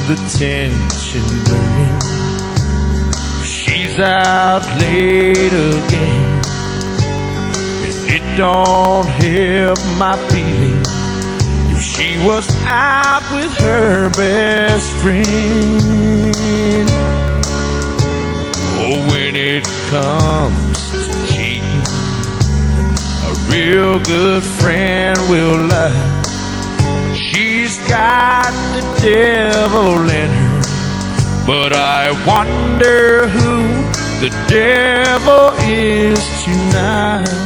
the tension burning. She's out late again, and it don't help my feeling if she was out with her best friend. Oh, when it comes to cheating, a real good friend will lie. She's got the devil in her, but I wonder who the devil is tonight.